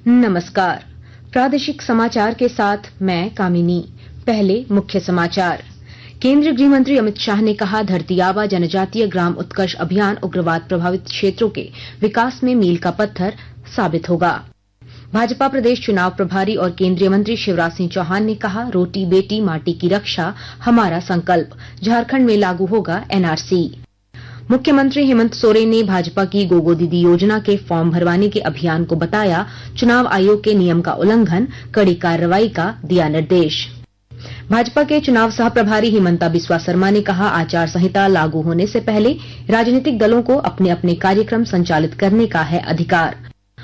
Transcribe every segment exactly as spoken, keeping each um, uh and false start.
नमस्कार, प्रादेशिक समाचार के साथ मैं कामिनी। पहले मुख्य समाचार। केंद्रीय गृह मंत्री अमित शाह ने कहा, धरती आबा जनजातीय ग्राम उत्कर्ष अभियान उग्रवाद प्रभावित क्षेत्रों के विकास में मील का पत्थर साबित होगा। भाजपा प्रदेश चुनाव प्रभारी और केंद्रीय मंत्री शिवराज सिंह चौहान ने कहा, रोटी बेटी माटी की रक्षा हमारा संकल्प, झारखंड में लागू होगा एनआरसी। मुख्यमंत्री हेमंत सोरेन ने भाजपा की गोगो दीदी योजना के फॉर्म भरवाने के अभियान को बताया चुनाव आयोग के नियम का उल्लंघन, कड़ी कार्रवाई का दिया निर्देश। भाजपा के चुनाव सह प्रभारी हिमंता बिस्वा शर्मा ने कहा, आचार संहिता लागू होने से पहले राजनीतिक दलों को अपने अपने कार्यक्रम संचालित करने का है अधिकार।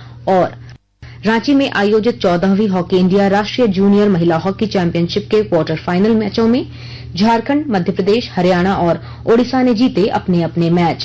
और रांची में आयोजित चौदहवीं हॉकी इंडिया राष्ट्रीय जूनियर महिला हॉकी चैंपियनशिप के क्वार्टर फाइनल मैचों में झारखंड, मध्य प्रदेश, हरियाणा और ओडिशा ने जीते अपने अपने मैच।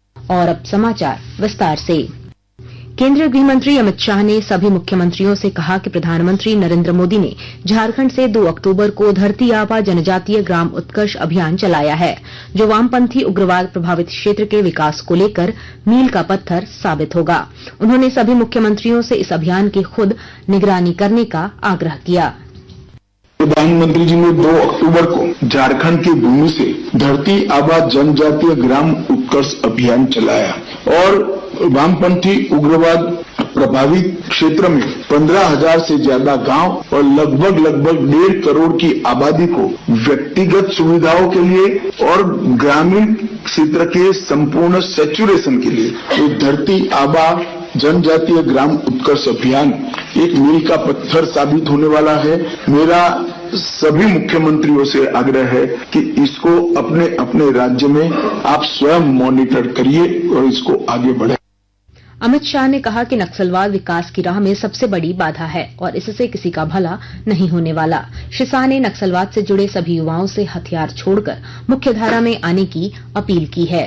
और अब समाचार विस्तार से। केंद्रीय गृह मंत्री अमित शाह ने सभी मुख्यमंत्रियों से कहा कि प्रधानमंत्री नरेंद्र मोदी ने झारखंड से दो अक्टूबर को धरती आबा जनजातीय ग्राम उत्कर्ष अभियान चलाया है, जो वामपंथी उग्रवाद प्रभावित क्षेत्र के विकास को लेकर मील का पत्थर साबित होगा। उन्होंने सभी मुख्यमंत्रियों से इस अभियान की खुद निगरानी करने का आग्रह किया। प्रधानमंत्री जी ने दो अक्टूबर को झारखंड की भूमि से धरती आबा जनजातीय ग्राम उत्कर्ष अभियान चलाया और वामपंथी उग्रवाद प्रभावित क्षेत्र में पंद्रह हजार से ज्यादा गांव और लगभग लगभग डेढ़ करोड़ की आबादी को व्यक्तिगत सुविधाओं के लिए और ग्रामीण क्षेत्र के संपूर्ण सैचुरेशन के लिए तो धरती आबा जनजातीय ग्राम उत्कर्ष अभियान एक मील का पत्थर साबित होने वाला है। मेरा सभी मुख्यमंत्रियों से आग्रह है कि इसको अपने अपने राज्य में आप स्वयं मॉनिटर करिए और इसको आगे बढ़ाएं। अमित शाह ने कहा कि नक्सलवाद विकास की राह में सबसे बड़ी बाधा है और इससे किसी का भला नहीं होने वाला। श्री शाह ने नक्सलवाद से जुड़े सभी युवाओं से हथियार छोड़कर मुख्यधारा में आने की अपील की है।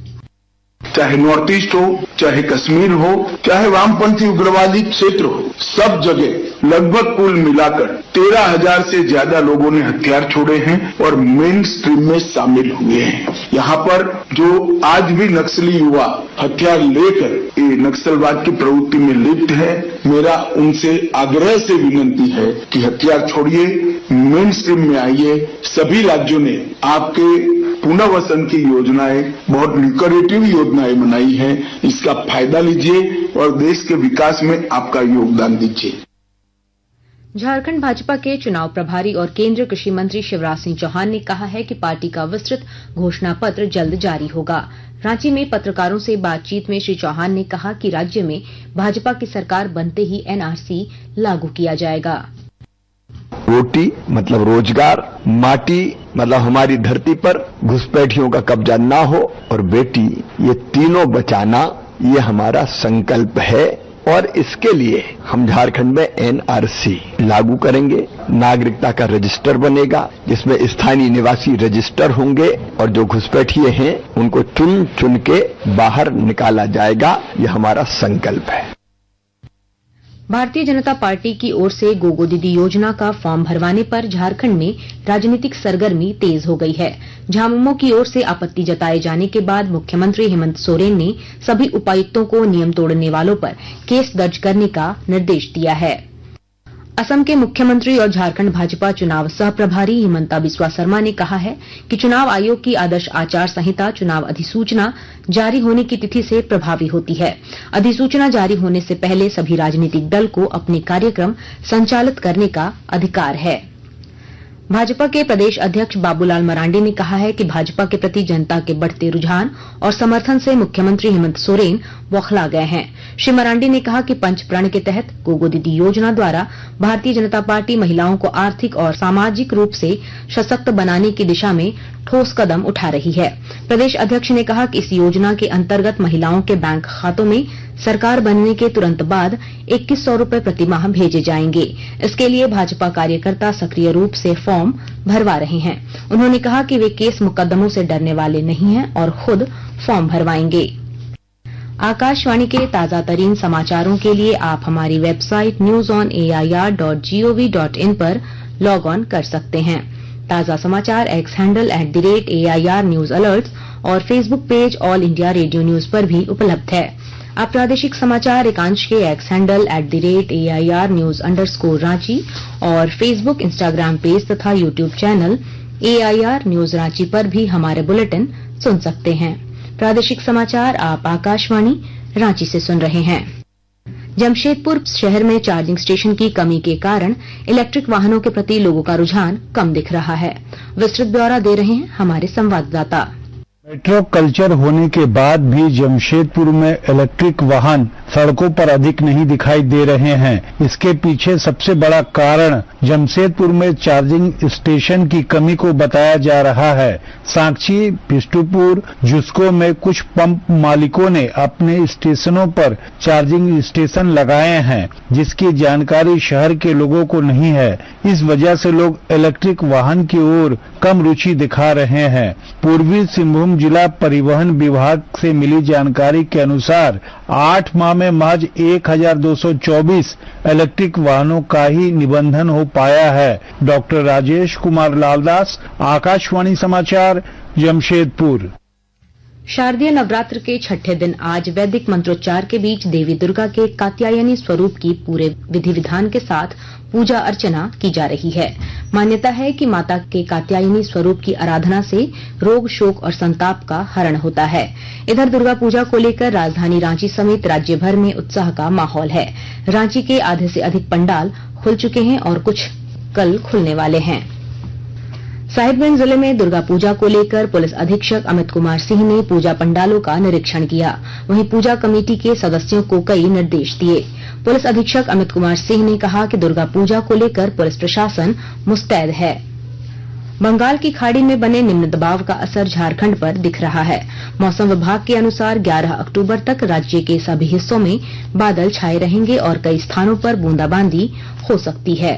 चाहे नॉर्थ ईस्ट हो, चाहे कश्मीर हो, चाहे वामपंथी उग्रवादी क्षेत्र हो, सब जगह लगभग कुल मिलाकर तेरह हजार से ज्यादा लोगों ने हथियार छोड़े हैं और मेन स्ट्रीम में शामिल हुए हैं। यहाँ पर जो आज भी नक्सली युवा हथियार लेकर ये नक्सलवाद की प्रवृत्ति में लिप्त है, मेरा उनसे आग्रह से विनती है कि हथियार छोड़िए, मेन स्ट्रीम में आइए। सभी राज्यों ने आपके पुनर्वसन की योजनाएं, बहुत ल्यूक्रेटिव योजनाएं बनाई हैं, इसका फायदा लीजिए और देश के विकास में आपका योगदान दीजिए। झारखंड भाजपा के चुनाव प्रभारी और केंद्रीय कृषि मंत्री शिवराज सिंह चौहान ने कहा है कि पार्टी का विस्तृत घोषणा पत्र जल्द जारी होगा। रांची में पत्रकारों से बातचीत में श्री चौहान ने कहा कि राज्य में भाजपा की सरकार बनते ही एनआरसी लागू किया जाएगा। रोटी मतलब रोजगार, माटी मतलब हमारी धरती पर घुसपैठियों का कब्जा ना हो और बेटी, ये तीनों बचाना ये हमारा संकल्प है और इसके लिए हम झारखंड में एनआरसी लागू करेंगे। नागरिकता का रजिस्टर बनेगा जिसमें स्थानीय निवासी रजिस्टर होंगे और जो घुसपैठिए हैं उनको चुन चुन के बाहर निकाला जाएगा। ये हमारा संकल्प है। भारतीय जनता पार्टी की ओर से गोगो दीदी योजना का फॉर्म भरवाने पर झारखंड में राजनीतिक सरगर्मी तेज हो गई है। झामुमो की ओर से आपत्ति जताए जाने के बाद मुख्यमंत्री हेमंत सोरेन ने सभी उपायुक्तों को नियम तोड़ने वालों पर केस दर्ज करने का निर्देश दिया है। असम के मुख्यमंत्री और झारखंड भाजपा चुनाव सह प्रभारी हिमंता बिस्वा शर्मा ने कहा है कि चुनाव आयोग की आदर्श आचार संहिता चुनाव अधिसूचना जारी होने की तिथि से प्रभावी होती है। अधिसूचना जारी होने से पहले सभी राजनीतिक दल को अपने कार्यक्रम संचालित करने का अधिकार है। भाजपा के प्रदेश अध्यक्ष बाबूलाल मरांडी ने कहा है कि भाजपा के प्रति जनता के बढ़ते रुझान और समर्थन से मुख्यमंत्री हेमंत सोरेन बौखला गए हैं। श्री मरांडी ने कहा कि पंच प्रण के तहत गोगो दीदी योजना द्वारा भारतीय जनता पार्टी महिलाओं को आर्थिक और सामाजिक रूप से सशक्त बनाने की दिशा में ठोस कदम उठा रही है। प्रदेश अध्यक्ष ने कहा कि इस योजना के अंतर्गत महिलाओं के बैंक खातों में सरकार बनने के तुरंत बाद इक्कीस सौ रूपये प्रतिमाह भेजे जाएंगे। इसके लिए भाजपा कार्यकर्ता सक्रिय रूप से फॉर्म भरवा रहे हैं। उन्होंने कहा कि वे केस मुकदमों से डरने वाले नहीं हैं और खुद फॉर्म भरवाएंगे। आकाशवाणी के ताजा तरीन समाचारों के लिए आप हमारी website news on A I R dot G O V dot in पर लॉग ऑन कर सकते हैं। ताजा समाचार X handle at the rate A I R news alerts और Facebook page All India Radio news पर भी उपलब्ध है। आप प्रादेशिक समाचार एकांश के X handle at the rate A I R news underscore स्कोर रांची और फेसबुक, इंस्टाग्राम पेज तथा YouTube channel A I R news Ranchi पर भी हमारे बुलेटिन सुन सकते हैं। प्रादेशिक समाचार आप आकाशवाणी रांची से सुन रहे हैं। जमशेदपुर शहर में चार्जिंग स्टेशन की कमी के कारण इलेक्ट्रिक वाहनों के प्रति लोगों का रुझान कम दिख रहा है। विस्तृत ब्यौरा दे रहे हैं हमारे संवाददाता। मेट्रो कल्चर होने के बाद भी जमशेदपुर में इलेक्ट्रिक वाहन सड़कों पर अधिक नहीं दिखाई दे रहे हैं। इसके पीछे सबसे बड़ा कारण जमशेदपुर में चार्जिंग स्टेशन की कमी को बताया जा रहा है। सांची, बिष्टुपुर, जुस्को में कुछ पंप मालिकों ने अपने स्टेशनों पर चार्जिंग स्टेशन लगाए हैं, जिसकी जानकारी शहर के लोगों को नहीं है। इस वजह से लोग इलेक्ट्रिक वाहन की ओर कम रुचि दिखा रहे हैं। पूर्वी सिंहभूम जिला परिवहन विभाग से मिली जानकारी के अनुसार आठ माह में महज एक हजार दो सौ चौबीस इलेक्ट्रिक वाहनों का ही निबंधन हो पाया है। डॉक्टर राजेश कुमार लालदास, आकाशवाणी समाचार, जमशेदपुर। शारदीय नवरात्र के छठे दिन आज वैदिक मंत्रोच्चार के बीच देवी दुर्गा के कात्यायनी स्वरूप की पूरे विधि विधान के साथ पूजा अर्चना की जा रही है। मान्यता है कि माता के कात्यायनी स्वरूप की आराधना से रोग, शोक और संताप का हरण होता है। इधर दुर्गा पूजा को लेकर राजधानी रांची समेत राज्य भर में उत्साह का माहौल है। रांची के आधे से अधिक पंडाल खुल चुके हैं और कुछ कल खुलने वाले हैं। साहिबगंज जिले में दुर्गा पूजा को लेकर पुलिस अधीक्षक अमित कुमार सिंह ने पूजा पंडालों का निरीक्षण किया। वहीं पूजा कमेटी के सदस्यों को कई निर्देश दिए। पुलिस अधीक्षक अमित कुमार सिंह ने कहा कि दुर्गा पूजा को लेकर पुलिस प्रशासन मुस्तैद है। बंगाल की खाड़ी में बने निम्न दबाव का असर झारखंड पर दिख रहा है। मौसम विभाग के अनुसार ग्यारह अक्टूबर तक राज्य के सभी हिस्सों में बादल छाए रहेंगे और कई स्थानों पर बूंदाबांदी हो सकती है।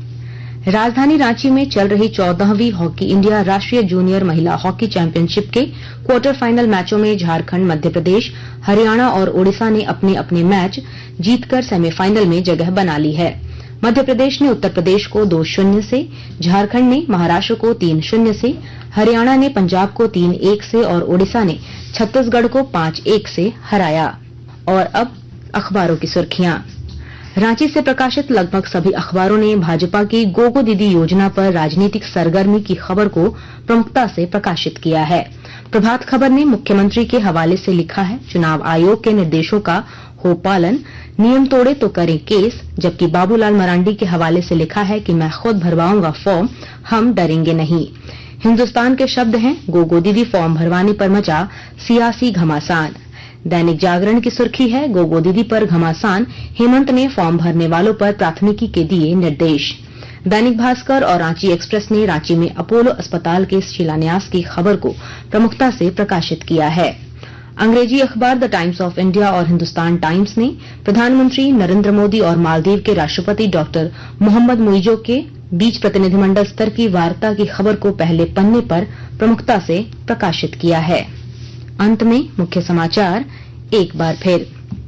राजधानी रांची में चल रही चौदहवीं हॉकी इंडिया राष्ट्रीय जूनियर महिला हॉकी चैंपियनशिप के क्वार्टर फाइनल मैचों में झारखंड, मध्य प्रदेश, हरियाणा और ओडिशा ने अपने अपने मैच जीतकर सेमीफाइनल में जगह बना ली है। मध्य प्रदेश ने उत्तर प्रदेश को दो शून्य से, झारखंड ने महाराष्ट्र को तीन शून्य से, हरियाणा ने पंजाब को तीन एक से और ओडिशा ने छत्तीसगढ़ को पांच एक से हराया। और अब अखबारों की सुर्खियां। रांची से प्रकाशित लगभग सभी अखबारों ने भाजपा की गोगो दीदी योजना पर राजनीतिक सरगर्मी की खबर को प्रमुखता से प्रकाशित किया है। प्रभात खबर ने मुख्यमंत्री के हवाले से लिखा है, चुनाव आयोग के निर्देशों का हो पालन, नियम तोड़े तो करें केस। जबकि बाबूलाल मरांडी के हवाले से लिखा है कि मैं खुद भरवाऊंगा फॉर्म, हम डरेंगे नहीं। हिन्दुस्तान के शब्द हैं, गोगो दीदी फॉर्म भरवाने पर मचा सियासी घमासान। दैनिक जागरण की सुर्खी है, गोगो दीदी पर घमासान, हेमंत ने फॉर्म भरने वालों पर प्राथमिकी के दिए निर्देश। दैनिक भास्कर और रांची एक्सप्रेस ने रांची में अपोलो अस्पताल के शिलान्यास की खबर को प्रमुखता से प्रकाशित किया है। अंग्रेजी अखबार द टाइम्स ऑफ इंडिया और हिन्दुस्तान टाइम्स ने प्रधानमंत्री नरेंद्र मोदी और मालदीव के राष्ट्रपति डॉक्टर मोहम्मद मुइजो के बीच प्रतिनिधिमंडल स्तर की वार्ता की खबर को पहले पन्ने पर प्रमुखता से प्रकाशित किया है। अंत में मुख्य समाचार एक बार फिर।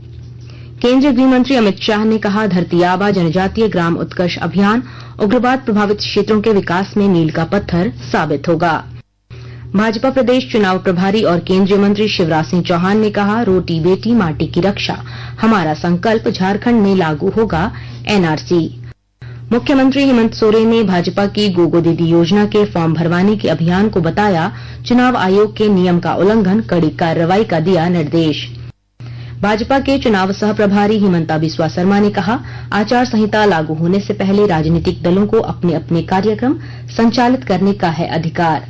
केंद्रीय गृह मंत्री अमित शाह ने कहा, धरती आबा जनजातीय ग्राम उत्कर्ष अभियान उग्रवाद प्रभावित क्षेत्रों के विकास में मील का पत्थर साबित होगा। भाजपा प्रदेश चुनाव प्रभारी और केंद्रीय मंत्री शिवराज सिंह चौहान ने कहा, रोटी बेटी माटी की रक्षा हमारा संकल्प, झारखंड में लागू होगा एन आर सी। मुख्यमंत्री हेमंत सोरेन ने भाजपा की गोगो दीदी योजना के फॉर्म भरवाने के अभियान को बताया चुनाव आयोग के नियम का उल्लंघन, कड़ी कार्रवाई का दिया निर्देश। भाजपा के चुनाव सह प्रभारी हिमंता बिस्वा शर्मा ने कहा, आचार संहिता लागू होने से पहले राजनीतिक दलों को अपने अपने कार्यक्रम संचालित करने का है अधिकार।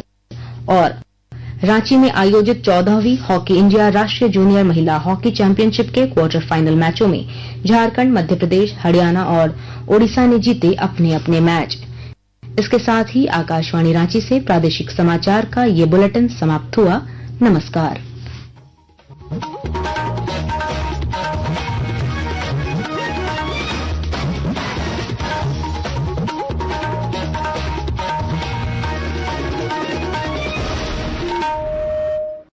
और रांची में आयोजित चौदहवीं हॉकी इंडिया राष्ट्रीय जूनियर महिला हॉकी चैंपियनशिप के क्वार्टर फाइनल मैचों में झारखंड, मध्य प्रदेश, हरियाणा और ओडिशा ने जीते अपने अपने मैच। इसके साथ ही आकाशवाणी रांची से प्रादेशिक समाचार का ये बुलेटिन समाप्त हुआ। नमस्कार।